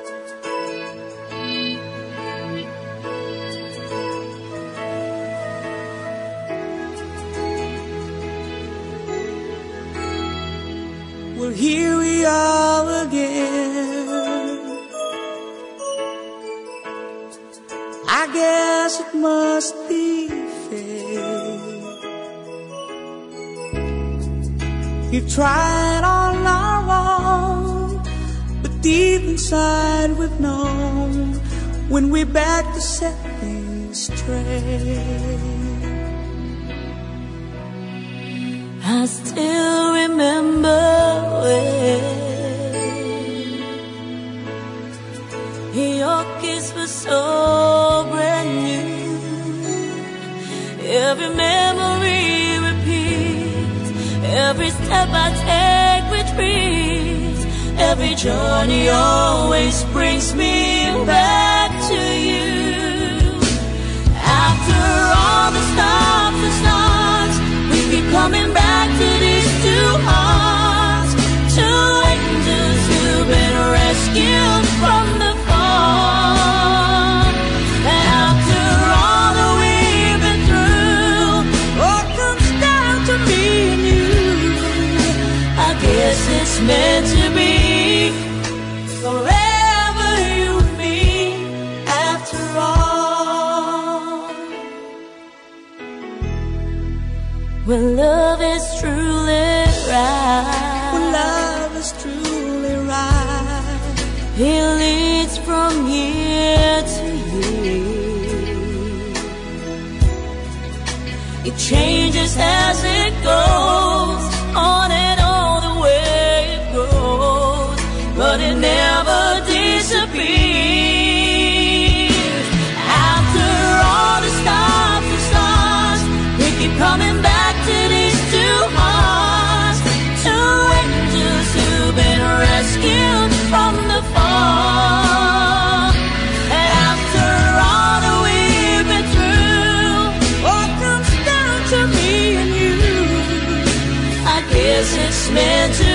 Well, here we are again. I guess it must be fate. We've tried all our own, but deep inside we've known when we're back to set things straight. I still remember when your kiss was so brand new. Every memory repeats, every step I take retreats, every journey always brings me back to you. After all the stops and starts, we keep coming back to these two hearts, two angels who've been rescued from the fall. After all that we've been through, What comes down to me and you, I guess it's meant to be. forever you and me, after all. When love is truly right, When love is truly right, it leads from year to year. It changes as it goes, on and on the way it goes, but it never disappears. After all the stops and starts, we keep coming back to these two hearts, two angels who've been rescued from the fall. After all that we've been through, what comes down to me and you, I guess it's meant to